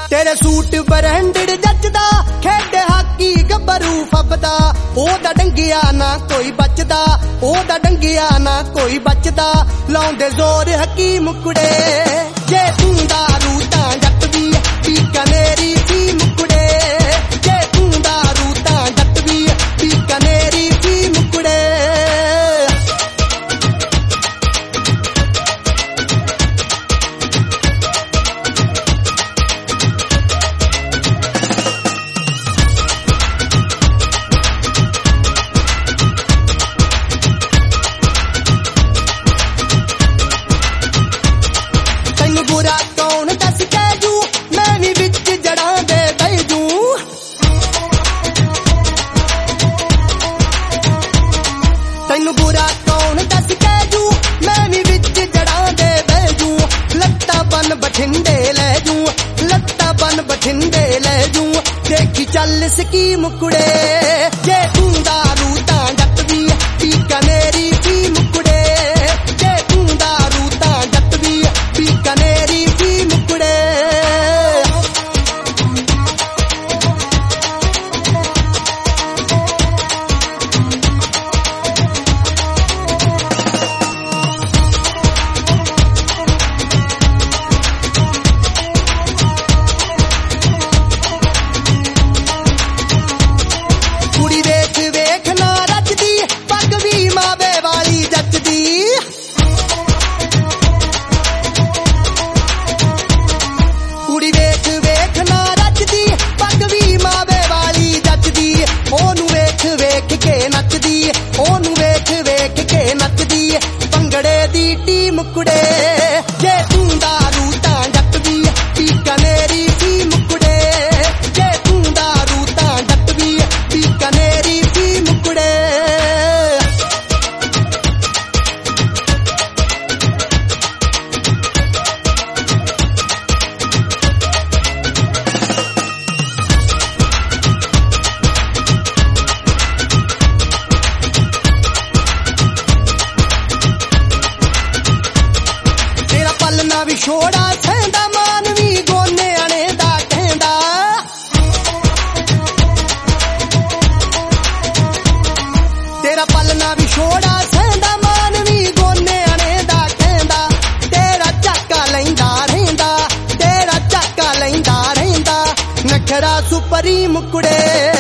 तेरे suit branded जचदा, खेडे hockey गब्बरू फबदा, ओदा डंगिया ना कोई बचदा, ओदा डंगिया ना कोई बचदा, लाउंदे जोर हकीम कुड़े। जे तू दारू तां जट दी बीकानेरी सी मुकुड़े, जे तू दारू तां जट दी बीकानेरी सी मुकुड़े। बुरा कौन दस कहजू, मैं भी विच जड़ा दे बैजू। तैनू बुरा कौन दस कहजू, मैं भी विच जड़ा दे बैजू। लत्ता बन बठिंडे ले जू, लत्ता बन बठिंडे ले जू। देखी चल सकी मुकुड़े, जे तू दारू तां जट दी बीकानेरी सी मुकुड़े, जे तू दारू तां जट दी बीकानेरी सी मुकुड़े। कुड़ी वेख वेख ना रचदी, पग भी मावे वाली जचदी। कुड़ी वेख वेख ना रचदी, पग भी मावे वाली जचदी। ओनू वेख वेख के नचदी, ओनू वेख वेख के नचदी। भंगड़े दी टीम कुड़े, जे तू दारू तां जट दी बीकानेरी सी मुकुड़े, जे तू दारू तां जट दी बीकानेरी सी मुकुड़े। तेरा पलना भी छोड़ा सैंदा, मानवी गोने आने दा कहंदा। तेरा पलना भी छोड़ा सैंदा, मानवी गोने आने दा कहंदा। तेरा झाका लैंदा रहिंदा, तेरा झाका लैंदा रहिंदा। नखरा सुपरी मुकुड़े।